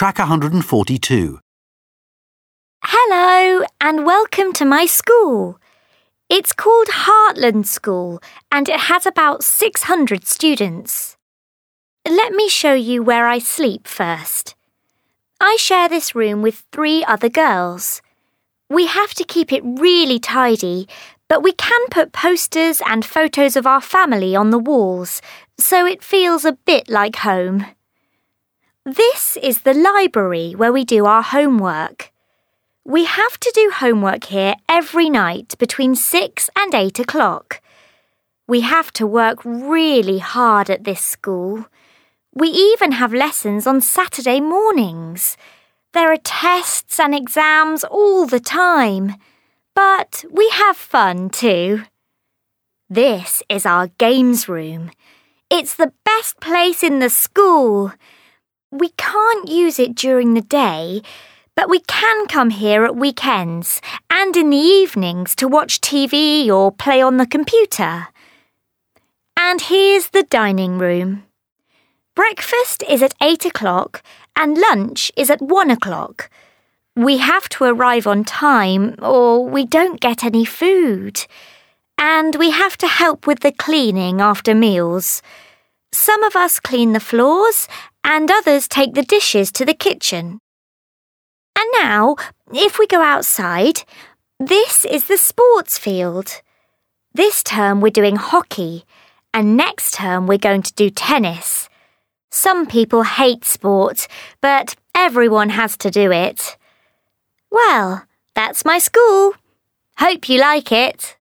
Track 142. Hello and welcome to my school. It's called Heartland School and it has about 600 students. Let me show you where I sleep first. I share this room with 3 other girls. We have to keep it really tidy, but we can put posters and photos of our family on the walls, so it feels a bit like home. This is the library where we do our homework. We have to do homework here every night between 6 and 8 o'clock. We have to work really hard at this school. We even have lessons on Saturday mornings. There are tests and exams all the time, but we have fun too. This is our games room. It's the best place in the school. We can't use it during the day, but we can come here at weekends and in the evenings to watch TV or play on the computer. And here's the dining room. Breakfast is at 8 o'clock and lunch is at 1 o'clock. We have to arrive on time or we don't get any food. And we have to help with the cleaning after meals. Some of us clean the floors and others take the dishes to the kitchen. And now, if we go outside, this is the sports field. This term we're doing hockey, and next term we're going to do tennis. Some people hate sport, but everyone has to do it. Well, that's my school. Hope you like it.